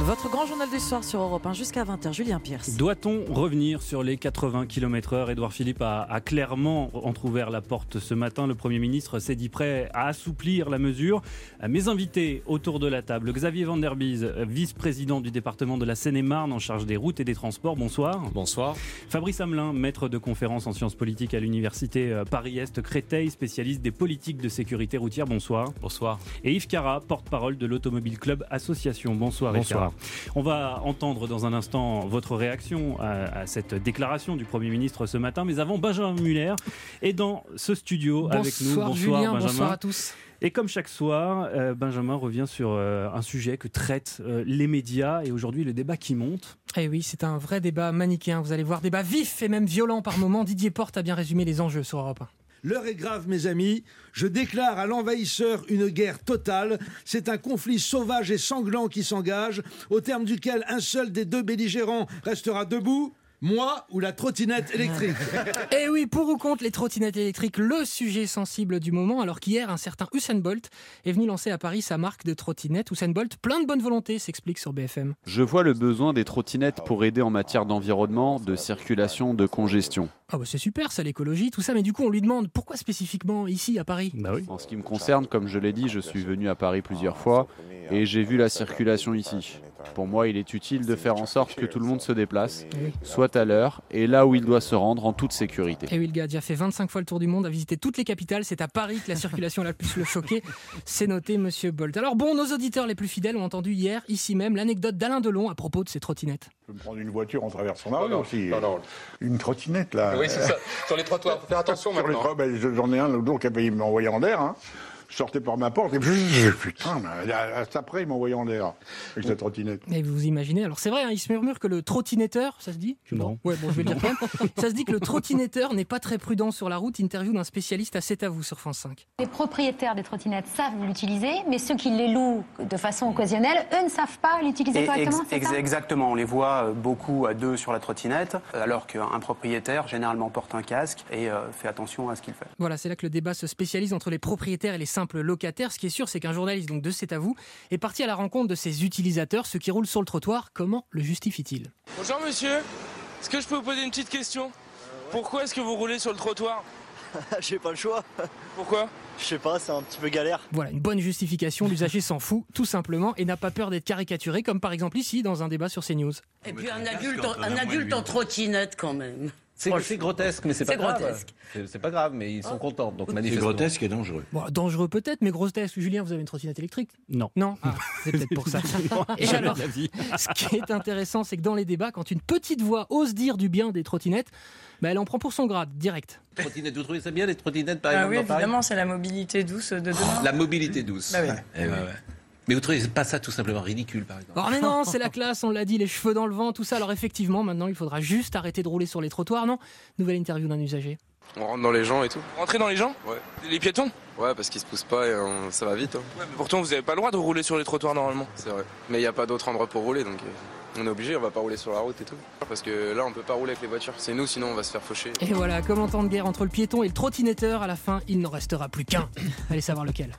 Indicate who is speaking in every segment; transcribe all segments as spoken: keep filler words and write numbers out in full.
Speaker 1: Votre grand journal du soir sur Europe un jusqu'à vingt heures, Julien Pierce.
Speaker 2: Doit-on revenir sur les quatre-vingts kilomètres heure ? Édouard Philippe a, a clairement entrouvert la porte ce matin. Le Premier ministre s'est dit prêt à assouplir la mesure. Mes invités autour de la table, Xavier Van Der Bies, vice-président du département de la Seine-et-Marne en charge des routes et des transports. Bonsoir.
Speaker 3: Bonsoir.
Speaker 2: Fabrice Hamelin, maître de conférences en sciences politiques à l'université Paris-Est Créteil, spécialiste des politiques de sécurité routière. Bonsoir.
Speaker 3: Bonsoir.
Speaker 2: Et Yves Cara, porte-parole de l'Automobile Club Association. Bonsoir.
Speaker 3: Bonsoir.
Speaker 2: On va entendre dans un instant votre réaction à, à cette déclaration du Premier ministre ce matin. Mais avant, Benjamin Muller est dans ce studio
Speaker 4: bonsoir
Speaker 2: avec nous. Bonsoir
Speaker 4: Julien,
Speaker 2: Benjamin.
Speaker 4: bonsoir à tous.
Speaker 2: Et comme chaque soir, euh, Benjamin revient sur euh, un sujet que traitent euh, les médias et aujourd'hui le débat qui monte.
Speaker 4: Eh oui, c'est un vrai débat manichéen. Vous allez voir, débat vif et même violent par moments. Didier Porte a bien résumé les enjeux sur Europe un.
Speaker 5: L'heure est grave, mes amis. Je déclare à l'envahisseur une guerre totale. C'est un conflit sauvage et sanglant qui s'engage, au terme duquel un seul des deux belligérants restera debout. Moi ou la trottinette électrique.
Speaker 4: Eh oui, pour ou contre les trottinettes électriques, le sujet sensible du moment, alors qu'hier, un certain Usain Bolt est venu lancer à Paris sa marque de trottinette. Usain Bolt, plein de bonne volonté, s'explique sur B F M.
Speaker 6: Je vois le besoin des trottinettes pour aider en matière d'environnement, de circulation, de congestion.
Speaker 4: Ah bah c'est super, ça, l'écologie, tout ça, mais du coup on lui demande pourquoi spécifiquement ici à Paris ?
Speaker 2: Bah oui.
Speaker 6: En ce qui me concerne, comme je l'ai dit, je suis venu à Paris plusieurs fois et j'ai vu la circulation ici. Pour moi, il est utile de faire en sorte que tout le monde se déplace, soit à l'heure et là où il doit se rendre en toute sécurité.
Speaker 4: Et oui, le gars a déjà fait vingt-cinq fois le tour du monde, a visité toutes les capitales, c'est à Paris que la circulation l'a le plus le choqué. C'est noté, monsieur Bolt. Alors bon, nos auditeurs les plus fidèles ont entendu hier, ici même, l'anecdote d'Alain Delon à propos de ces trottinettes.
Speaker 7: Je peux me prendre une voiture en traversant la rue aussi.
Speaker 3: Non, non.
Speaker 7: Une trottinette, là.
Speaker 3: Oui, c'est ça. Sur les trottoirs, faut faire attention
Speaker 7: Sur les
Speaker 3: maintenant.
Speaker 7: trois, ben, j'en ai un l'autre jour qui a failli m'envoyer en l'air. Hein. Je sortais par ma porte et puis, putain, après, il m'a envoyé en l'air avec sa trottinette.
Speaker 4: Mais vous imaginez, alors c'est vrai, hein, il se murmure que le trottinetteur, ça se dit ?
Speaker 2: Non.
Speaker 4: Ouais, bon, je vais le dire quand même. Ça se dit que le trottinetteur n'est pas très prudent sur la route. Interview d'un spécialiste à C'est à vous sur France cinq.
Speaker 8: Les propriétaires des trottinettes savent l'utiliser, mais ceux qui les louent de façon occasionnelle, eux ne savent pas l'utiliser
Speaker 9: Et
Speaker 8: correctement,
Speaker 9: ex-
Speaker 8: c'est ça ?
Speaker 9: Exactement, on les voit beaucoup à deux sur la trottinette, alors qu'un propriétaire généralement porte un casque et euh, fait attention à ce qu'il fait.
Speaker 4: Voilà, c'est là que le débat se spécialise entre les propriétaires et les simples locataires. Ce qui est sûr, c'est qu'un journaliste donc de C'est à vous est parti à la rencontre de ses utilisateurs, ceux qui roulent sur le trottoir. Comment le justifie-t-il ?
Speaker 10: Bonjour monsieur, est-ce que je peux vous poser une petite question ? Pourquoi est-ce que vous roulez sur le trottoir ?
Speaker 11: J'ai pas le choix.
Speaker 10: Pourquoi ?
Speaker 11: Je sais pas, c'est un petit peu galère.
Speaker 4: Voilà, une bonne justification. L'usager s'en fout, tout simplement, et n'a pas peur d'être caricaturé, comme par exemple ici, dans un débat sur CNews.
Speaker 12: Et puis un adulte, en, un adulte en trottinette quand même.
Speaker 13: C'est, c'est grotesque, mais c'est pas
Speaker 12: c'est
Speaker 13: grave.
Speaker 12: Grotesque.
Speaker 13: C'est, c'est pas grave, mais ils sont contents. Donc
Speaker 7: C'est grotesque et dangereux.
Speaker 4: Bon, dangereux peut-être, mais grotesque. Julien, vous avez une trottinette électrique ?
Speaker 2: Non.
Speaker 4: Non, ah, c'est peut-être pour ça. Et alors, ce qui est intéressant, c'est que dans les débats, quand une petite voix ose dire du bien des trottinettes, bah, elle en prend pour son grade, direct.
Speaker 13: Trottinette, vous trouvez ça bien, les trottinettes, par
Speaker 14: Ah
Speaker 13: exemple,
Speaker 14: oui,
Speaker 13: dans Paris ?
Speaker 14: évidemment, c'est la mobilité douce de demain.
Speaker 13: La mobilité douce.
Speaker 14: Bah oui.
Speaker 13: Eh oui. Ouais, ouais. Mais vous trouvez pas ça tout simplement ridicule, par exemple ?
Speaker 4: Oh mais non, c'est la classe, on l'a dit, les cheveux dans le vent, tout ça. Alors effectivement, maintenant, il faudra juste arrêter de rouler sur les trottoirs, non ? Nouvelle interview d'un usager.
Speaker 10: On rentre dans les gens et tout. Rentrer dans les gens ?
Speaker 15: Ouais.
Speaker 10: Les piétons ?
Speaker 15: Ouais, parce qu'ils se poussent pas et on- ça va vite. Hein.
Speaker 10: Ouais, mais pourtant vous n'avez pas le droit de rouler sur les trottoirs normalement.
Speaker 15: C'est vrai. Mais il n'y a pas d'autre endroit pour rouler, donc euh, on est obligé, on va pas rouler sur la route et tout. Parce que là, on peut pas rouler avec les voitures. C'est nous, sinon on va se faire faucher.
Speaker 4: Et voilà, comme en temps de guerre entre le piéton et le trottinetteur, à la fin, il n'en restera plus qu'un. Allez savoir lequel.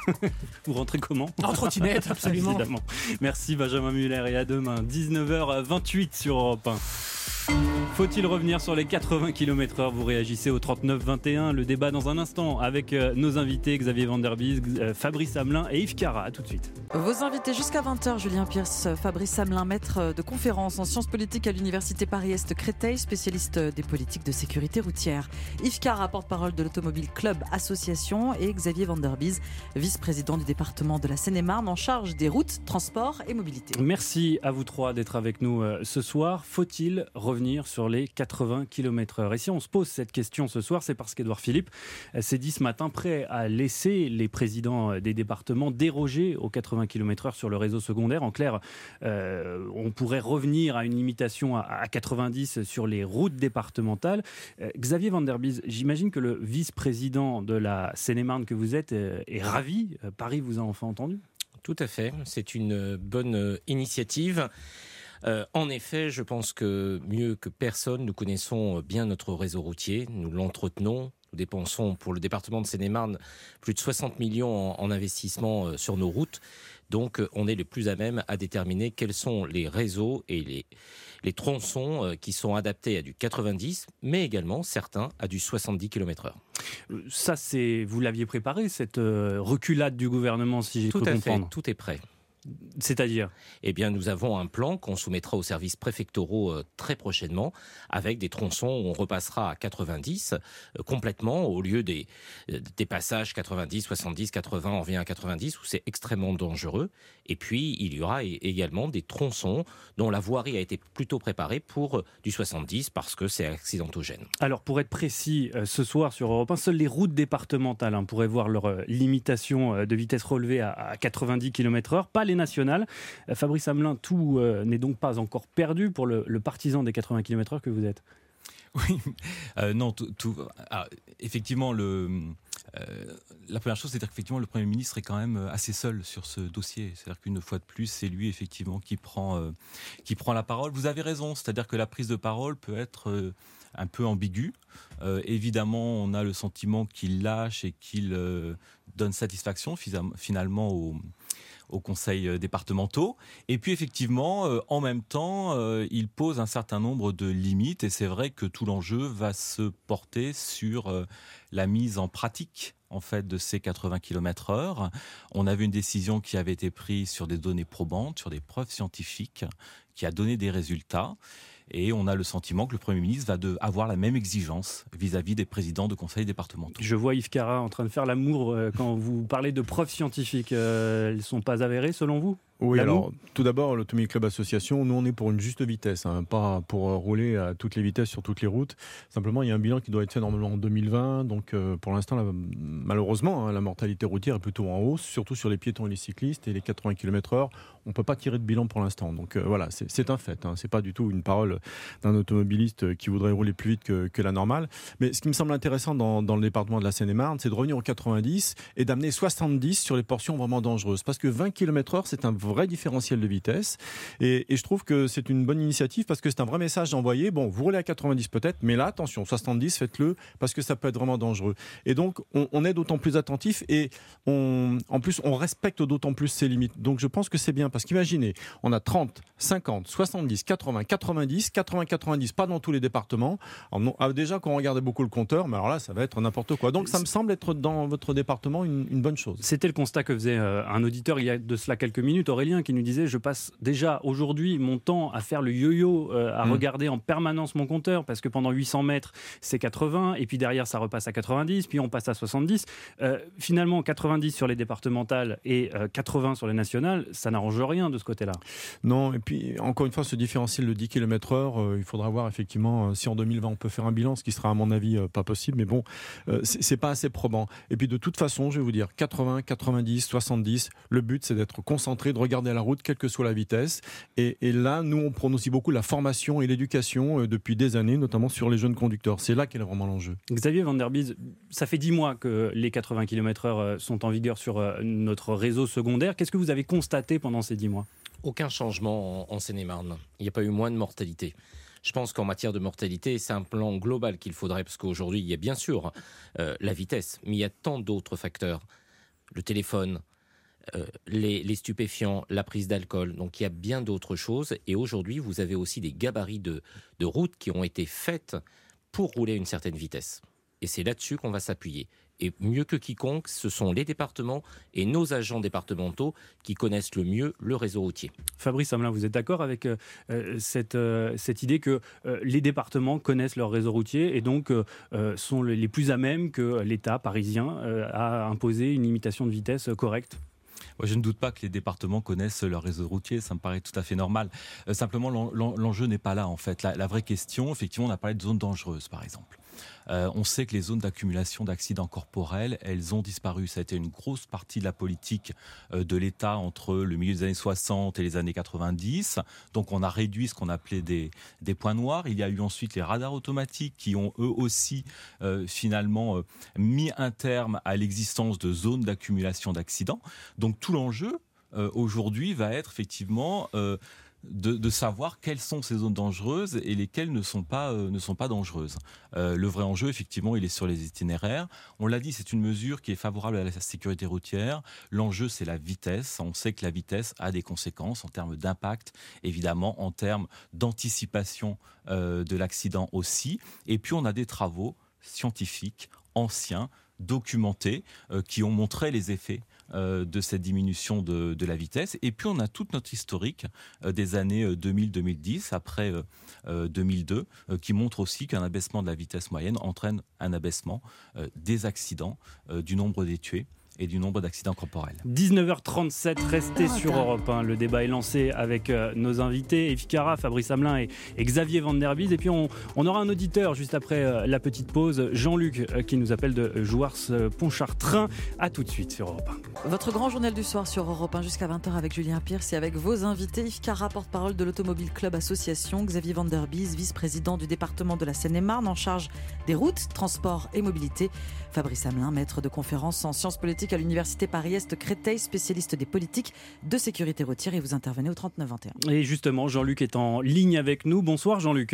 Speaker 2: Vous rentrez comment ?
Speaker 4: En trottinette, absolument.
Speaker 2: Évidemment. Merci Benjamin Muller et à demain, dix-neuf heures vingt-huit sur Europe un. Faut-il revenir sur les quatre-vingts kilomètres heure ? Vous réagissez au trente-neuf vingt et un. Le débat dans un instant avec euh, nos invités Xavier Van Der Bies, euh, Fabrice Hamelin et Yves Cara. A tout de suite.
Speaker 1: Vos invités jusqu'à vingt heures, Julien Pierce, Fabrice Hamelin, maître de conférences en sciences politiques à l'université Paris-Est Créteil, spécialiste des politiques de sécurité routière. Yves Cara, porte-parole de l'Automobile Club Association, et Xavier Van Der Bies, vice-président du département de la Seine-et-Marne en charge des routes, transports et mobilité.
Speaker 2: Merci à vous trois d'être avec nous euh, ce soir. Faut-il revenir sur les quatre-vingts kilomètres heure ? Et si on se pose cette question ce soir, c'est parce qu'Édouard Philippe euh, s'est dit ce matin prêt à laisser les présidents euh, des départements déroger aux quatre-vingts kilomètres heure sur le réseau secondaire. En clair, euh, on pourrait revenir à une limitation à, à quatre-vingt-dix sur les routes départementales. Euh, Xavier Van Der Bies, j'imagine que le vice-président de la Seine-et-Marne que vous êtes euh, est ravi. Euh, Paris vous a enfin entendu ?
Speaker 3: Tout à fait, c'est une bonne initiative. Euh, en effet, je pense que mieux que personne, nous connaissons bien notre réseau routier, nous l'entretenons Nous dépensons pour le département de Seine-et-Marne plus de soixante millions en, en investissement sur nos routes. Donc on est le plus à même à déterminer quels sont les réseaux et les, les tronçons qui sont adaptés à du quatre-vingt-dix, mais également certains à du soixante-dix kilomètres heure.
Speaker 2: Ça, c'est, vous l'aviez préparé, cette reculade du gouvernement, si j'ai
Speaker 3: Tout
Speaker 2: cru
Speaker 3: à
Speaker 2: comprendre.
Speaker 3: fait, tout est prêt.
Speaker 2: C'est-à-dire ?
Speaker 3: Eh bien, nous avons un plan qu'on soumettra aux services préfectoraux euh, très prochainement, avec des tronçons où on repassera à quatre-vingt-dix euh, complètement, au lieu des, euh, des passages quatre-vingt-dix, soixante-dix, quatre-vingts, on revient à quatre-vingt-dix, où c'est extrêmement dangereux. Et puis, il y aura également des tronçons dont la voirie a été plutôt préparée pour euh, du soixante-dix, parce que c'est accidentogène.
Speaker 2: Alors, pour être précis, euh, ce soir sur Europe un, seules les routes départementales hein, pourraient voir leur euh, limitation euh, de vitesse relevée à, à quatre-vingt-dix kilomètres heure, pas les nationales. Euh, Fabrice Hamelin, tout euh, n'est donc pas encore perdu pour le, le partisan des quatre-vingts kilomètres heure que vous êtes.
Speaker 16: Oui, euh, non, tout, tout ah, effectivement, le, euh, la première chose, c'est qu'effectivement, le Premier ministre est quand même assez seul sur ce dossier. C'est-à-dire qu'une fois de plus, c'est lui, effectivement, qui prend, euh, qui prend la parole. Vous avez raison, c'est-à-dire que la prise de parole peut être euh, un peu ambiguë. Euh, évidemment, on a le sentiment qu'il lâche et qu'il euh, donne satisfaction, finalement, aux aux conseils départementaux. Et puis effectivement, euh, en même temps, euh, il pose un certain nombre de limites et c'est vrai que tout l'enjeu va se porter sur euh, la mise en pratique en fait de ces quatre-vingts kilomètres heure. On avait une décision qui avait été prise sur des données probantes, sur des preuves scientifiques, qui a donné des résultats. Et on a le sentiment que le Premier ministre va de, avoir la même exigence vis-à-vis des présidents de conseils départementaux.
Speaker 2: Je vois Yves Cara en train de faire l'amour euh, quand vous parlez de preuves scientifiques. Euh, elles ne sont pas avérées selon vous ?
Speaker 17: Oui,
Speaker 2: L'amour
Speaker 17: alors tout d'abord, l'Automobile Club Association, nous on est pour une juste vitesse, hein, pas pour rouler à toutes les vitesses sur toutes les routes. Simplement, il y a un bilan qui doit être fait normalement en deux mille vingt. Donc euh, pour l'instant, la, malheureusement, hein, la mortalité routière est plutôt en hausse, surtout sur les piétons et les cyclistes. Et les quatre-vingts kilomètres heure, on ne peut pas tirer de bilan pour l'instant. Donc euh, voilà, c'est, c'est un fait. Hein, c'est pas du tout une parole d'un automobiliste qui voudrait rouler plus vite que, que la normale. Mais ce qui me semble intéressant dans, dans le département de la Seine-et-Marne, c'est de revenir aux quatre-vingt-dix et d'amener soixante-dix sur les portions vraiment dangereuses. Parce que vingt kilomètres heure, c'est un vrai différentiel de vitesse et, et je trouve que c'est une bonne initiative parce que c'est un vrai message d'envoyer. Bon, vous roulez à quatre-vingt-dix peut-être, mais là, attention, soixante-dix, faites-le parce que ça peut être vraiment dangereux. Et donc, on, on est d'autant plus attentif et on, en plus, on respecte d'autant plus ses limites. Donc, je pense que c'est bien parce qu'imaginez, on a trente, cinquante, soixante-dix, quatre-vingts, quatre-vingt-dix, quatre-vingts, quatre-vingt-dix, pas dans tous les départements. Alors, non, ah, déjà, quand on regardait beaucoup le compteur, mais alors là, ça va être n'importe quoi. Donc, ça me semble être dans votre département une, une bonne chose.
Speaker 2: C'était le constat que faisait euh, un auditeur il y a de cela quelques minutes, Aurélien, qui nous disait je passe déjà aujourd'hui mon temps à faire le yo-yo, euh, à mmh. regarder en permanence mon compteur, parce que pendant huit cents mètres, c'est quatre-vingts, et puis derrière, ça repasse à quatre-vingt-dix, puis on passe à soixante-dix. Euh, finalement, quatre-vingt-dix sur les départementales et euh, quatre-vingts sur les nationales, ça n'arrange rien de ce côté-là.
Speaker 17: Non, et puis encore une fois, ce différentiel de dix kilomètres heure, euh, il faudra voir effectivement euh, si en deux mille vingt on peut faire un bilan, ce qui sera à mon avis euh, pas possible, mais bon, euh, c'est, c'est pas assez probant. Et puis de toute façon, je vais vous dire, quatre-vingts, quatre-vingt-dix, soixante-dix, le but c'est d'être concentré, de regarder la route, quelle que soit la vitesse. Et, et là, nous, on prône aussi beaucoup la formation et l'éducation euh, depuis des années, notamment sur les jeunes conducteurs. C'est là qu'est vraiment l'enjeu.
Speaker 2: Xavier Van der Bies, ça fait dix mois que les quatre-vingts kilomètres heure sont en vigueur sur euh, notre réseau secondaire. Qu'est-ce que vous avez constaté pendant ces dix mois ?
Speaker 3: Aucun changement en, en Seine-et-Marne. Il n'y a pas eu moins de mortalité. Je pense qu'en matière de mortalité, c'est un plan global qu'il faudrait, parce qu'aujourd'hui, il y a bien sûr euh, la vitesse, mais il y a tant d'autres facteurs. Le téléphone, Euh, les, les stupéfiants, la prise d'alcool. Donc il y a bien d'autres choses. Et aujourd'hui, vous avez aussi des gabarits de, de routes qui ont été faites pour rouler à une certaine vitesse. Et c'est là-dessus qu'on va s'appuyer. Et mieux que quiconque, ce sont les départements et nos agents départementaux qui connaissent le mieux le réseau routier.
Speaker 2: Fabrice Hamelin, vous êtes d'accord avec euh, cette, euh, cette idée que euh, les départements connaissent leur réseau routier et donc euh, sont les plus à même que l'État parisien euh, à imposer une limitation de vitesse correcte ?
Speaker 16: Ouais, je ne doute pas que les départements connaissent leur réseau routier, ça me paraît tout à fait normal. Euh, simplement, l'en, l'enjeu n'est pas là en fait. La, la vraie question, effectivement, on a parlé de zones dangereuses par exemple. Euh, on sait que les zones d'accumulation d'accidents corporels, elles ont disparu. Ça a été une grosse partie de la politique euh, de l'État entre le milieu des années soixante et les années quatre-vingt-dix. Donc on a réduit ce qu'on appelait des, des points noirs. Il y a eu ensuite les radars automatiques qui ont eux aussi euh, finalement euh, mis un terme à l'existence de zones d'accumulation d'accidents. Donc tout l'enjeu euh, aujourd'hui va être effectivement... Euh, de, de savoir quelles sont ces zones dangereuses et lesquelles ne sont pas, euh, ne sont pas dangereuses. Euh, le vrai enjeu, effectivement, il est sur les itinéraires. On l'a dit, c'est une mesure qui est favorable à la sécurité routière. L'enjeu, c'est la vitesse. On sait que la vitesse a des conséquences en termes d'impact, évidemment, en termes d'anticipation euh, de l'accident aussi. Et puis, on a des travaux scientifiques, anciens, documentés, euh, qui ont montré les effets euh, de cette diminution de, de la vitesse. Et puis on a toute notre historique euh, des années deux mille à deux mille dix, après euh, euh, deux mille deux, euh, qui montre aussi qu'un abaissement de la vitesse moyenne entraîne un abaissement euh, des accidents, euh, du nombre des tués et du nombre d'accidents corporels.
Speaker 2: dix-neuf heures trente-sept, restez sur Europe un. Le débat est lancé avec euh, nos invités, Yves Cara, Fabrice Hamelin et, et Xavier Van Der Bies. Et puis on, on aura un auditeur juste après euh, la petite pause, Jean-Luc, euh, qui nous appelle de Jouars-Pontchartrain. A tout de suite sur Europe un.
Speaker 1: Votre grand journal du soir sur Europe un jusqu'à vingt heures avec Julien Pierce et avec vos invités. Yves Cara, porte-parole de l'Automobile Club Association, Xavier Van Der Bies, vice-président du département de la Seine-et-Marne en charge des routes, transports et mobilité. Fabrice Hamelin, maître de conférences en sciences politiques à l'Université Paris-Est Créteil, spécialiste des politiques de sécurité routière, et vous intervenez au trente-neuf vingt et un.
Speaker 2: Et justement, Jean-Luc est en ligne avec nous. Bonsoir Jean-Luc.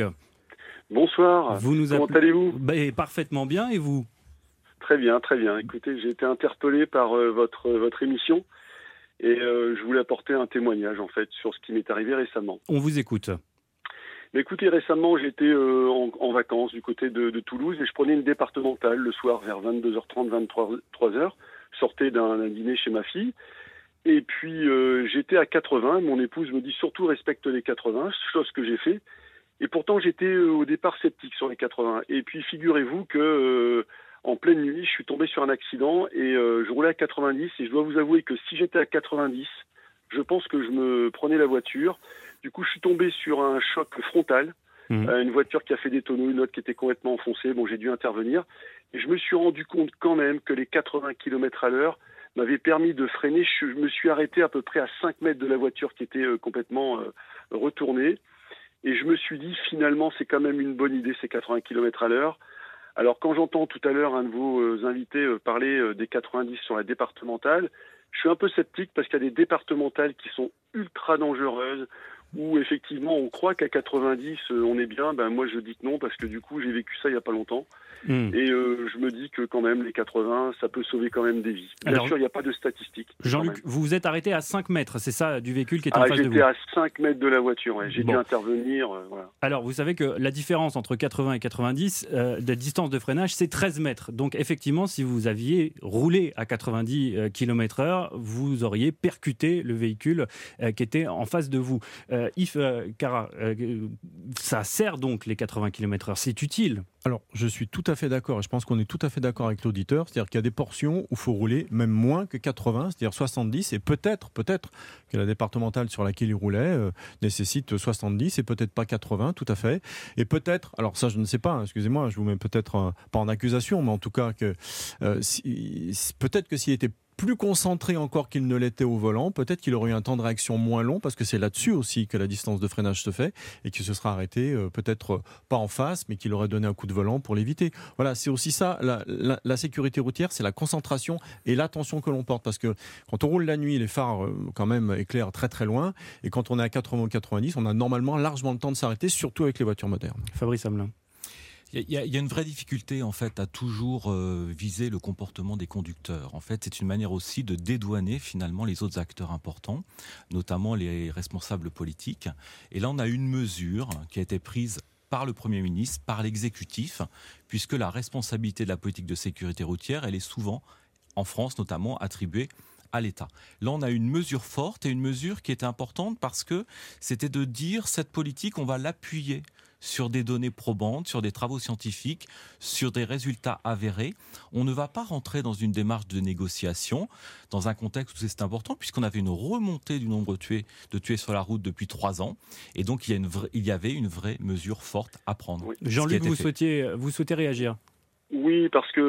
Speaker 18: Bonsoir,
Speaker 2: vous nous
Speaker 18: comment
Speaker 2: appelez...
Speaker 18: allez-vous ?
Speaker 2: bah, Parfaitement bien, et vous ?
Speaker 18: Très bien, très bien. Écoutez, j'ai été interpellé par euh, votre, votre émission et euh, je voulais apporter un témoignage en fait sur ce qui m'est arrivé récemment.
Speaker 2: On vous écoute.
Speaker 18: Mais écoutez, récemment, j'étais euh, en, en vacances du côté de, de Toulouse et je prenais une départementale le soir vers vingt-deux heures trente, vingt-trois heures. Je sortais d'un, d'un dîner chez ma fille. Et puis, euh, j'étais à quatre-vingts. Mon épouse me dit surtout respecte les quatre-vingts, chose que j'ai fait. Et pourtant, j'étais euh, au départ sceptique sur les quatre-vingts. Et puis, figurez-vous que euh, en pleine nuit, je suis tombé sur un accident et euh, je roulais à quatre-vingt-dix. Et je dois vous avouer que si j'étais à quatre-vingt-dix, je pense que je me prenais la voiture. Du coup, je suis tombé sur un choc frontal, mmh. euh, une voiture qui a fait des tonneaux, une autre qui était complètement enfoncée. Bon, j'ai dû intervenir. Et je me suis rendu compte quand même que les quatre-vingts kilomètres à l'heure m'avaient permis de freiner. Je, je me suis arrêté à peu près à cinq mètres de la voiture qui était euh, complètement euh, retournée. Et je me suis dit, finalement, c'est quand même une bonne idée, ces quatre-vingts kilomètres à l'heure. Alors, quand j'entends tout à l'heure un de vos euh, invités euh, parler euh, des quatre-vingt-dix sur la départementale, je suis un peu sceptique parce qu'il y a des départementales qui sont ultra dangereuses, où effectivement on croit qu'à quatre-vingt-dix euh, on est bien. Ben moi je dis que non parce que du coup j'ai vécu ça il y a pas longtemps mmh. et euh, je me dis que quand même les quatre-vingts ça peut sauver quand même des vies. Bien Alors, sûr il n'y a pas de statistiques.
Speaker 2: Jean-Luc, vous vous êtes arrêté à cinq mètres, c'est ça, du véhicule qui est ah, en face de vous?
Speaker 18: J'étais à cinq mètres de la voiture, ouais. j'ai bon. dû intervenir. Euh, voilà.
Speaker 2: Alors vous savez que la différence entre quatre-vingts et quatre-vingt-dix euh, de distance de freinage c'est treize mètres. Donc effectivement si vous aviez roulé à quatre-vingt-dix kilomètres heure vous auriez percuté le véhicule euh, qui était en face de vous. Euh, Yves euh, Cara, euh, ça sert donc les quatre-vingts kilomètres heure, c'est utile.
Speaker 17: Alors, je suis tout à fait d'accord, et je pense qu'on est tout à fait d'accord avec l'auditeur, c'est-à-dire qu'il y a des portions où il faut rouler même moins que quatre-vingts, c'est-à-dire soixante-dix, et peut-être, peut-être que la départementale sur laquelle il roulait euh, nécessite soixante-dix, et peut-être pas quatre-vingts, tout à fait, et peut-être, alors ça je ne sais pas, hein, excusez-moi, je vous mets peut-être euh, pas en accusation, mais en tout cas, que euh, si, peut-être que s'il était plus concentré encore qu'il ne l'était au volant, peut-être qu'il aurait eu un temps de réaction moins long, parce que c'est là-dessus aussi que la distance de freinage se fait, et qu'il se sera arrêté euh, peut-être euh, pas en face, mais qu'il aurait donné un coup de volant pour l'éviter. Voilà, c'est aussi ça, la, la, la sécurité routière, c'est la concentration et l'attention que l'on porte, parce que quand on roule la nuit, les phares euh, quand même éclairent très très loin, et quand on est à quatre-vingts ou quatre-vingt-dix, on a normalement largement le temps de s'arrêter, surtout avec les voitures modernes.
Speaker 2: Fabrice Hamelin.
Speaker 16: Il y, y a une vraie difficulté en fait à toujours euh, viser le comportement des conducteurs. En fait, c'est une manière aussi de dédouaner finalement les autres acteurs importants, notamment les responsables politiques. Et là, on a une mesure qui a été prise par le Premier ministre, par l'exécutif, puisque la responsabilité de la politique de sécurité routière, elle est souvent, en France notamment, attribuée à l'État. Là, on a une mesure forte et une mesure qui était importante parce que c'était de dire cette politique, on va l'appuyer sur des données probantes, sur des travaux scientifiques, sur des résultats avérés. On ne va pas rentrer dans une démarche de négociation, dans un contexte où c'est important, puisqu'on avait une remontée du nombre de tués, de tués sur la route depuis trois ans. Et donc, il y, a une vraie, il y avait une vraie mesure forte à prendre. Oui.
Speaker 2: Jean-Luc, vous souhaitiez, vous souhaitez réagir ?
Speaker 18: Oui, parce que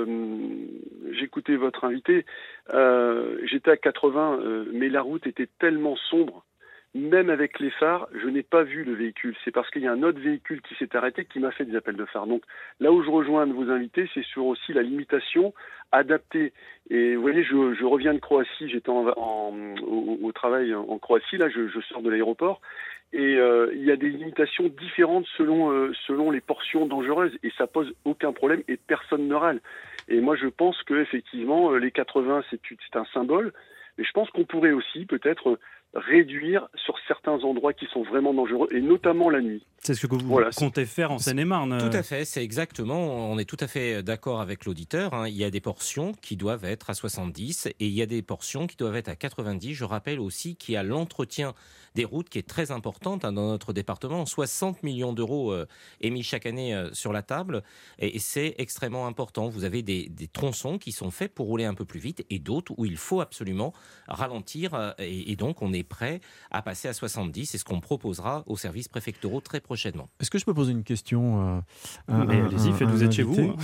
Speaker 18: euh, j'écoutais votre invité. Euh, j'étais à quatre-vingts, euh, mais la route était tellement sombre même avec les phares, je n'ai pas vu le véhicule. C'est parce qu'il y a un autre véhicule qui s'est arrêté qui m'a fait des appels de phare. Donc là où je rejoins un de vos invités, c'est sur aussi la limitation adaptée. Et vous voyez, je, je reviens de Croatie, j'étais en, en, au, au travail en Croatie, là je, je sors de l'aéroport. Et euh, il y a des limitations différentes selon, euh, selon les portions dangereuses. Et ça pose aucun problème et personne ne râle. Et moi je pense qu'effectivement, les quatre-vingts, c'est, c'est un symbole. Mais je pense qu'on pourrait aussi peut-être réduire sur certains endroits qui sont vraiment dangereux, et notamment la nuit.
Speaker 2: C'est ce que vous
Speaker 18: voilà.
Speaker 2: comptez faire en Seine-et-Marne.
Speaker 3: Tout à fait, c'est exactement, on est tout à fait d'accord avec l'auditeur. Hein. Il y a des portions qui doivent être à soixante-dix et il y a des portions qui doivent être à quatre-vingt-dix. Je rappelle aussi qu'il y a l'entretien des routes qui est très importante hein, dans notre département. soixante millions d'euros euh, émis chaque année euh, sur la table et, et c'est extrêmement important. Vous avez des, des tronçons qui sont faits pour rouler un peu plus vite et d'autres où il faut absolument ralentir euh, et, et donc on est prêt à passer à soixante-dix. C'est ce qu'on proposera aux services préfectoraux très prochainement.
Speaker 17: Est-ce que je peux poser une question euh,
Speaker 2: Mais un, allez-y, faites, vous êtes chez vous.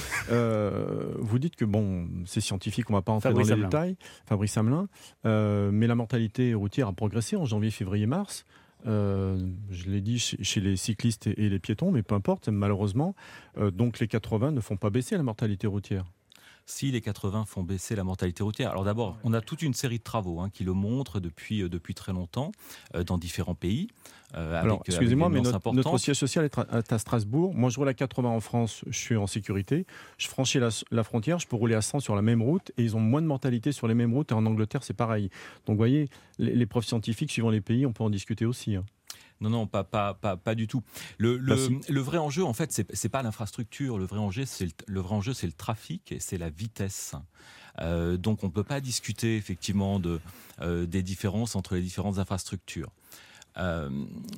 Speaker 17: euh, vous dites que bon, c'est scientifique, on ne va pas entrer
Speaker 2: Fabrice
Speaker 17: dans les
Speaker 2: Hamelin.
Speaker 17: détails. Fabrice Hamelin. Euh, mais la mortalité routière a progressé en janvier, février, mars. Euh, je l'ai dit chez, chez les cyclistes et, et les piétons, mais peu importe, malheureusement. Euh, donc les quatre-vingts ne font pas baisser la mortalité routière.
Speaker 16: Si les quatre-vingts font baisser la mortalité routière. Alors d'abord, on a toute une série de travaux hein, qui le montrent depuis, euh, depuis très longtemps euh, dans différents pays. Euh, avec,
Speaker 17: Alors, excusez-moi,
Speaker 16: avec
Speaker 17: mais notre, notre siège social est à, à Strasbourg. Moi, je roule à quatre-vingts en France, je suis en sécurité. Je franchis la, la frontière, je peux rouler à cent sur la même route et ils ont moins de mortalité sur les mêmes routes. Et en Angleterre, c'est pareil. Donc, vous voyez, les, les preuves scientifiques, suivant les pays, on peut en discuter aussi. Hein.
Speaker 16: Non, non, pas, pas, pas, pas du tout. Le, le, le vrai enjeu, en fait, c'est, c'est pas l'infrastructure. Le vrai enjeu, c'est le, le vrai enjeu, c'est le trafic et c'est la vitesse. Euh, donc, on ne peut pas discuter effectivement de, euh, des différences entre les différentes infrastructures. Euh,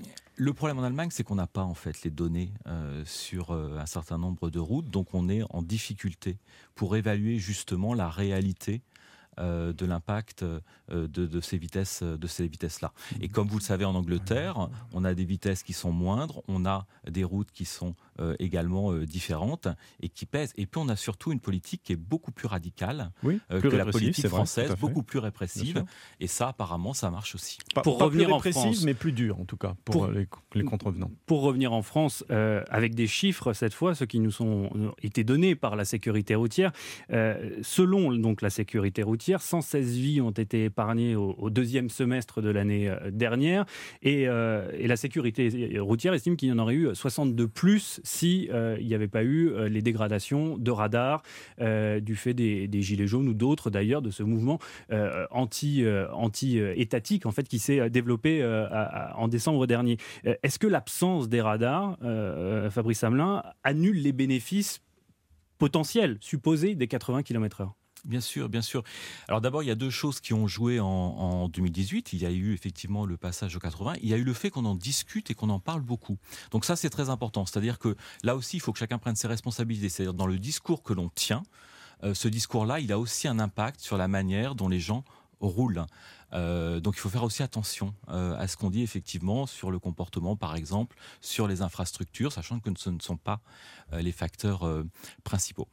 Speaker 16: le problème en Allemagne, c'est qu'on n'a pas en fait les données euh, sur euh, un certain nombre de routes, donc on est en difficulté pour évaluer justement la réalité Euh, de l'impact euh, de, de ces vitesses, de ces vitesses-là. Et comme vous le savez, en Angleterre, on a des vitesses qui sont moindres, on a des routes qui sont euh, également euh, différentes et qui pèsent. Et puis on a surtout une politique qui est beaucoup plus radicale
Speaker 17: oui,
Speaker 16: euh,
Speaker 17: plus
Speaker 16: que la politique
Speaker 17: vrai,
Speaker 16: française, beaucoup plus répressive. Et ça, apparemment, ça marche aussi.
Speaker 17: Pas,
Speaker 2: pour
Speaker 17: pas
Speaker 2: revenir
Speaker 17: plus
Speaker 2: en
Speaker 17: répressive,
Speaker 2: France,
Speaker 17: mais plus dur en tout cas pour, pour les, les contrevenants.
Speaker 2: Pour revenir en France, euh, avec des chiffres cette fois, ceux qui nous ont été donnés par la sécurité routière, euh, selon donc la sécurité routière, cent seize vies ont été épargnées au, au deuxième semestre de l'année dernière et, euh, et la sécurité routière estime qu'il y en aurait eu soixante-deux plus si euh, il n'y avait pas eu euh, les dégradations de radars euh, du fait des, des gilets jaunes ou d'autres d'ailleurs de ce mouvement euh, anti, euh, anti-étatique en fait qui s'est développé euh, à, à, en décembre dernier. Euh, est-ce que l'absence des radars, euh, Fabrice Hamelin, annule les bénéfices potentiels supposés des quatre-vingts kilomètres heure?
Speaker 16: Bien sûr, bien sûr. Alors d'abord, il y a deux choses qui ont joué en, en deux mille dix-huit. Il y a eu effectivement le passage aux quatre-vingts. Il y a eu le fait qu'on en discute et qu'on en parle beaucoup. Donc ça, c'est très important. C'est-à-dire que là aussi, il faut que chacun prenne ses responsabilités. C'est-à-dire dans le discours que l'on tient, euh, ce discours-là, il a aussi un impact sur la manière dont les gens roulent. Euh, donc il faut faire aussi attention euh, à ce qu'on dit effectivement sur le comportement, par exemple, sur les infrastructures, sachant que ce ne sont pas euh, les facteurs euh, principaux.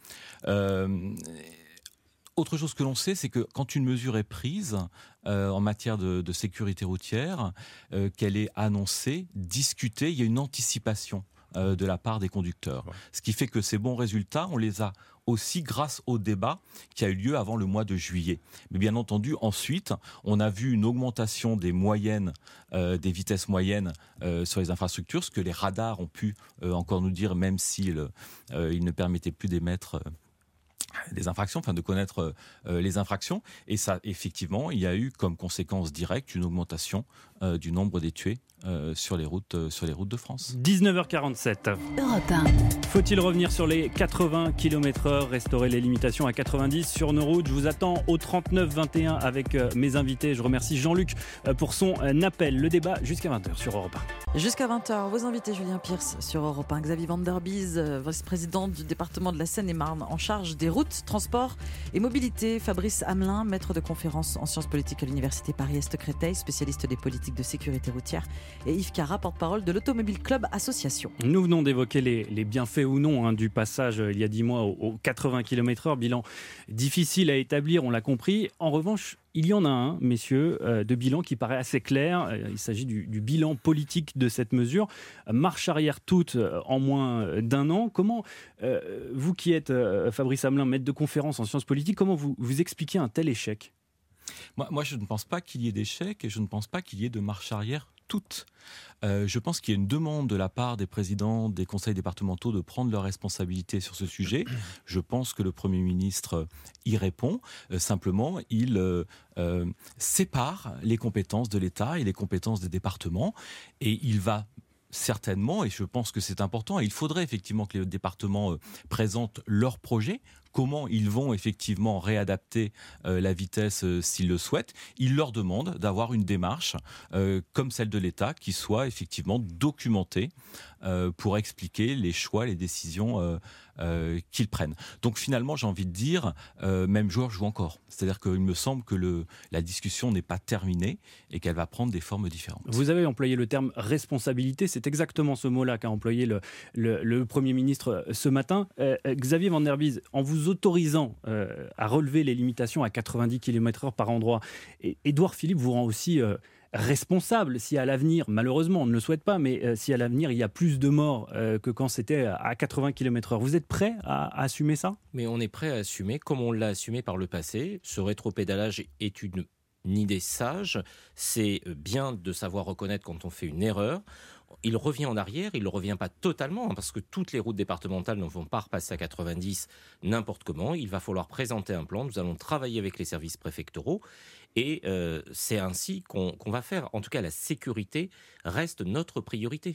Speaker 16: Euh, Autre chose que l'on sait, c'est que quand une mesure est prise euh, en matière de, de sécurité routière, euh, qu'elle est annoncée, discutée, il y a une anticipation euh, de la part des conducteurs. Ouais. Ce qui fait que ces bons résultats, on les a aussi grâce au débat qui a eu lieu avant le mois de juillet. Mais bien entendu, ensuite, on a vu une augmentation des moyennes, euh, des vitesses moyennes euh, sur les infrastructures, ce que les radars ont pu euh, encore nous dire, même s'ils euh, ils ne permettaient plus d'émettre euh, des infractions, enfin de connaître euh, les infractions. Et ça, effectivement, il y a eu comme conséquence directe une augmentation euh, du nombre des tués euh, sur les routes, euh, sur les routes de France.
Speaker 2: dix-neuf heures quarante-sept.
Speaker 19: Europe un.
Speaker 2: Faut-il revenir sur les quatre-vingts kilomètres heure, restaurer les limitations à quatre-vingt-dix sur nos routes? Je vous attends au trente-neuf vingt et un avec euh, mes invités. Je remercie Jean-Luc euh, pour son euh, appel. Le débat jusqu'à vingt heures sur Europe un.
Speaker 1: Jusqu'à vingt heures, vos invités Julien Pierce sur Europe un, Xavier Van Der Bies, euh, vice-président du département de la Seine-et-Marne en charge des routes, transports et mobilité. Fabrice Hamelin, maître de conférence en sciences politiques à l'université Paris-Est Créteil, spécialiste des politiques de sécurité routière, et Yves Cara, porte-parole de l'Automobile Club Association.
Speaker 2: Nous venons d'évoquer les, les bienfaits ou non hein, du passage euh, il y a dix mois aux, aux quatre-vingts kilomètres heure, bilan difficile à établir, on l'a compris. En revanche, il y en a un, messieurs, euh, de bilan qui paraît assez clair. Il s'agit du, du bilan politique de cette mesure. Marche arrière toute en moins d'un an. Comment, euh, vous qui êtes, euh, Fabrice Hamelin, maître de conférence en sciences politiques, comment vous, vous expliquez un tel échec ?
Speaker 16: Moi, moi, je ne pense pas qu'il y ait d'échec et je ne pense pas qu'il y ait de marche arrière toute. Euh, je pense qu'il y a une demande de la part des présidents des conseils départementaux de prendre leurs responsabilités sur ce sujet. Je pense que le Premier ministre y répond. Euh, simplement, il euh, euh, sépare les compétences de l'État et les compétences des départements et il va certainement, et je pense que c'est important, et il faudrait effectivement que les départements euh, présentent leurs projets, comment ils vont effectivement réadapter euh, la vitesse euh, s'ils le souhaitent. Il leur demande d'avoir une démarche euh, comme celle de l'État qui soit effectivement documentée euh, pour expliquer les choix, les décisions euh, euh, qu'ils prennent. Donc finalement, j'ai envie de dire, euh, même joueur joue encore. C'est-à-dire qu'il me semble que le, la discussion n'est pas terminée et qu'elle va prendre des formes différentes.
Speaker 2: Vous avez employé le terme responsabilité, c'est exactement ce mot-là qu'a employé le, le, le Premier ministre ce matin. Euh, Xavier Van Der Bies, en vous autorisant euh, à relever les limitations à quatre-vingt-dix kilomètres heure par endroit, et Édouard Philippe vous rend aussi euh, responsable si à l'avenir, malheureusement on ne le souhaite pas, mais euh, si à l'avenir il y a plus de morts euh, que quand c'était à quatre-vingts kilomètres heure. Vous êtes prêt à, à assumer ça ?
Speaker 3: Mais on est prêt à assumer, comme on l'a assumé par le passé. Ce rétropédalage est une, une idée sage. C'est bien de savoir reconnaître quand on fait une erreur. Il revient en arrière, il ne revient pas totalement, hein, parce que toutes les routes départementales ne vont pas repasser à quatre-vingt-dix n'importe comment. Il va falloir présenter un plan. Nous allons travailler avec les services préfectoraux et euh, c'est ainsi qu'on, qu'on va faire. En tout cas, la sécurité reste notre priorité.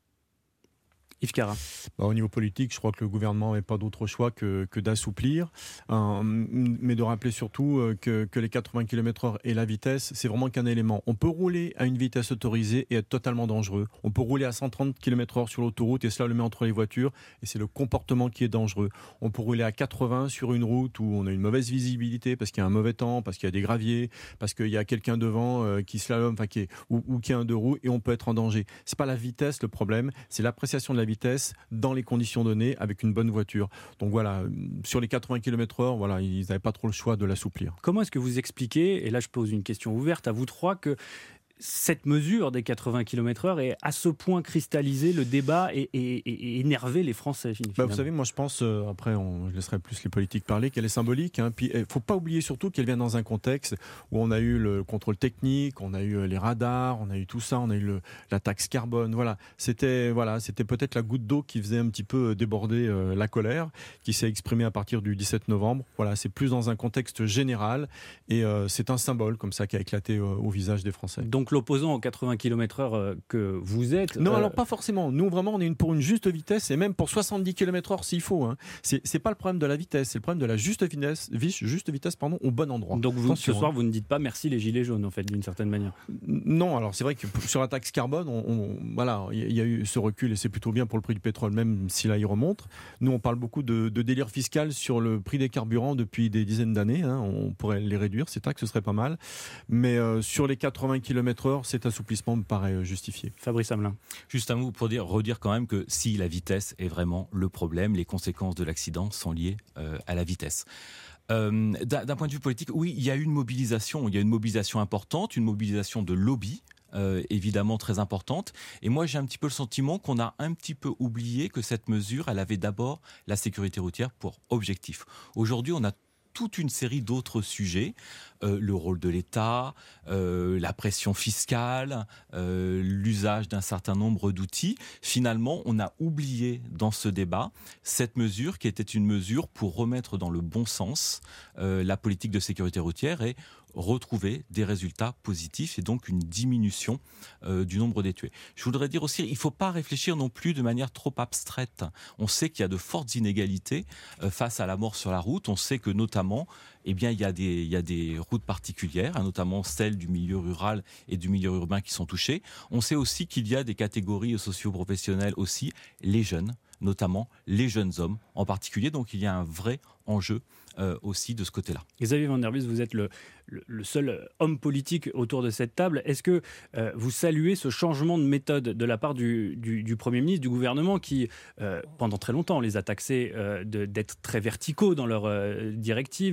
Speaker 2: Yves Cara.
Speaker 17: Bah, au niveau politique, je crois que le gouvernement n'avait pas d'autre choix que, que d'assouplir, euh, mais de rappeler surtout euh, que, que les quatre-vingts kilomètres heure et la vitesse, c'est vraiment qu'un élément. On peut rouler à une vitesse autorisée et être totalement dangereux. On peut rouler à cent trente kilomètres heure sur l'autoroute et cela le met entre les voitures et c'est le comportement qui est dangereux. On peut rouler à quatre-vingts sur une route où on a une mauvaise visibilité parce qu'il y a un mauvais temps, parce qu'il y a des graviers, parce qu'il y a quelqu'un devant euh, qui slalom, enfin qui est, ou, ou qui a un deux roues et on peut être en danger. C'est pas la vitesse le problème, c'est l'appréciation de la vitesse dans les conditions données avec une bonne voiture. Donc voilà, sur les quatre-vingts kilomètres heure, voilà, ils n'avaient pas trop le choix de l'assouplir.
Speaker 2: Comment est-ce que vous expliquez, et là je pose une question ouverte à vous trois, que cette mesure des quatre-vingts kilomètres heure est à ce point cristallisé le débat et, et, et énervé les Français
Speaker 17: bah, Vous savez, moi je pense, euh, après on, je laisserai plus les politiques parler, qu'elle est symbolique. Hein. Puis il ne faut pas oublier surtout qu'elle vient dans un contexte où on a eu le contrôle technique, on a eu les radars, on a eu tout ça, on a eu le, la taxe carbone. Voilà, c'était, voilà, c'était peut-être la goutte d'eau qui faisait un petit peu déborder euh, la colère, qui s'est exprimée à partir du dix-sept novembre. Voilà, c'est plus dans un contexte général et euh, c'est un symbole comme ça qui a éclaté euh, au visage des Français.
Speaker 2: Donc l'opposant aux quatre-vingts kilomètres heure que vous êtes...
Speaker 17: Non,
Speaker 2: euh...
Speaker 17: alors pas forcément. Nous, vraiment, on est une, pour une juste vitesse et même pour soixante-dix kilomètres heure s'il faut. Hein. C'est, c'est pas le problème de la vitesse, c'est le problème de la juste vitesse, juste vitesse pardon, au bon endroit.
Speaker 2: Donc vous,
Speaker 17: Attention,
Speaker 2: ce soir,
Speaker 17: hein.
Speaker 2: vous ne dites pas merci les gilets jaunes, en fait, d'une certaine manière.
Speaker 17: Non, alors c'est vrai que sur la taxe carbone, on, on, voilà, il y a eu ce recul et c'est plutôt bien pour le prix du pétrole, même si là il remonte. Nous, on parle beaucoup de, de délire fiscal sur le prix des carburants depuis des dizaines d'années. Hein. On pourrait les réduire, c'est taxe, ce serait pas mal. Mais euh, sur les quatre-vingts kilomètres heure, cet assouplissement me paraît justifié.
Speaker 2: Fabrice Hamelin.
Speaker 16: Juste un mot pour dire, redire quand même que si la vitesse est vraiment le problème, les conséquences de l'accident sont liées euh, à la vitesse. Euh, d'un, d'un point de vue politique, oui, il y a eu une mobilisation, il y a une mobilisation importante, une mobilisation de lobby. Euh, évidemment très importante. Et moi, j'ai un petit peu le sentiment qu'on a un petit peu oublié que cette mesure, elle avait d'abord la sécurité routière pour objectif. Aujourd'hui, on a toute une série d'autres sujets, euh, le rôle de l'État, euh, la pression fiscale, euh, l'usage d'un certain nombre d'outils. Finalement, on a oublié dans ce débat cette mesure qui était une mesure pour remettre dans le bon sens euh, la politique de sécurité routière et retrouver des résultats positifs et donc une diminution euh, du nombre des tués. Je voudrais dire aussi, il ne faut pas réfléchir non plus de manière trop abstraite. On sait qu'il y a de fortes inégalités euh, face à la mort sur la route. On sait que notamment, eh bien, il y a des, il y a des routes particulières, hein, notamment celles du milieu rural et du milieu urbain qui sont touchées. On sait aussi qu'il y a des catégories socio-professionnelles aussi, les jeunes, notamment les jeunes hommes en particulier. Donc il y a un vrai enjeu euh, aussi de ce côté-là.
Speaker 2: Xavier Van Der Bies, vous êtes le, le, le seul homme politique autour de cette table. Est-ce que euh, vous saluez ce changement de méthode de la part du, du, du Premier ministre, du gouvernement qui, euh, pendant très longtemps, les a taxés euh, de, d'être très verticaux dans leurs euh, directives, dans leurs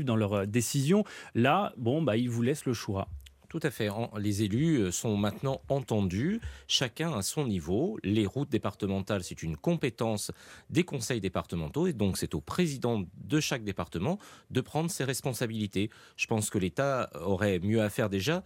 Speaker 2: leur décision. Là, bon, bah, ils vous laissent le choix.
Speaker 3: Tout à fait. Les élus sont maintenant entendus, chacun à son niveau. Les routes départementales, c'est une compétence des conseils départementaux et donc c'est au président de chaque département de prendre ses responsabilités. Je pense que l'État aurait mieux à faire déjà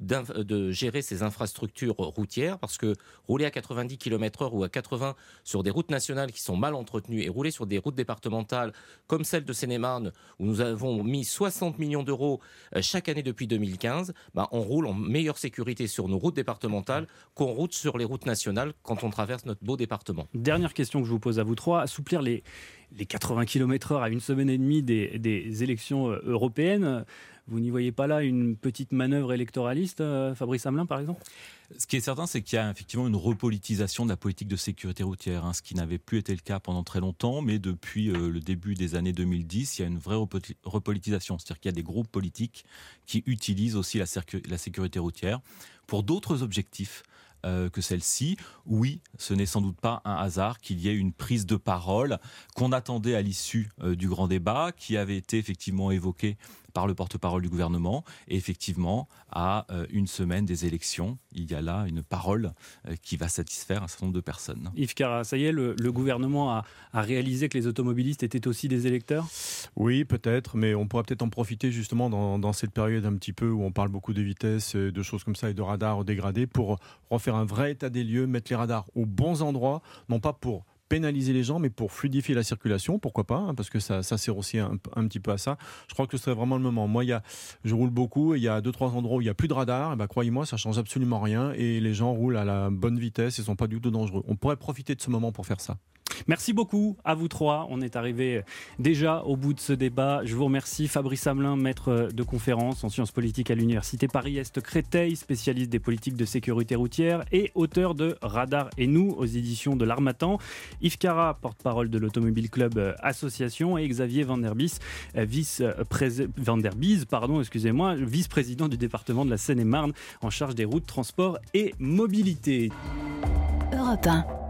Speaker 3: de gérer ses infrastructures routières parce que rouler à quatre-vingt-dix kilomètres heure ou à quatre-vingts sur des routes nationales qui sont mal entretenues et rouler sur des routes départementales comme celle de Seine-et-Marne où nous avons mis soixante millions d'euros chaque année depuis deux mille quinze, bah, on roule en meilleure sécurité sur nos routes départementales qu'on route sur les routes nationales quand on traverse notre beau département.
Speaker 2: Dernière question que je vous pose à vous trois, assouplir les, les quatre-vingts kilomètres heure à une semaine et demie des, des élections européennes, vous n'y voyez pas là une petite manœuvre électoraliste, Fabrice Hamelin par exemple ?
Speaker 16: Ce qui est certain, c'est qu'il y a effectivement une repolitisation de la politique de sécurité routière, hein, ce qui n'avait plus été le cas pendant très longtemps, mais depuis euh, le début des années deux mille dix, il y a une vraie repolitisation. C'est-à-dire qu'il y a des groupes politiques qui utilisent aussi la, circu- la sécurité routière pour d'autres objectifs euh, que celle-ci. Oui, ce n'est sans doute pas un hasard qu'il y ait une prise de parole qu'on attendait à l'issue euh, du grand débat, qui avait été effectivement évoquée par le porte-parole du gouvernement. Et effectivement, à euh, une semaine des élections, il y a là une parole euh, qui va satisfaire un certain nombre de personnes.
Speaker 2: Yves Carra, ça y est, le, le gouvernement a, a réalisé que les automobilistes étaient aussi des électeurs ?
Speaker 17: Oui, peut-être, mais on pourrait peut-être en profiter justement dans, dans cette période un petit peu où on parle beaucoup de vitesse, de choses comme ça et de radars dégradés pour refaire un vrai état des lieux, mettre les radars aux bons endroits, non pas pour pénaliser les gens, mais pour fluidifier la circulation, pourquoi pas, hein, parce que ça, ça sert aussi un, un petit peu à ça. Je crois que ce serait vraiment le moment. Moi, il y a, je roule beaucoup, et il y a deux, trois endroits où il n'y a plus de radar, et ben, croyez-moi, ça change absolument rien, et les gens roulent à la bonne vitesse et ne sont pas du tout dangereux. On pourrait profiter de ce moment pour faire ça.
Speaker 2: Merci beaucoup à vous trois. On est arrivé déjà au bout de ce débat. Je vous remercie. Fabrice Hamelin, maître de conférence en sciences politiques à l'université Paris-Est Créteil, spécialiste des politiques de sécurité routière et auteur de Radar et nous aux éditions de l'Harmattan. Yves Carra, porte-parole de l'Automobile Club Association, et Xavier Van der Bies, vice-prés- Van der Bies, pardon, excusez-moi, vice-président du département de la Seine-et-Marne en charge des routes, transports et mobilité.
Speaker 19: Europe un.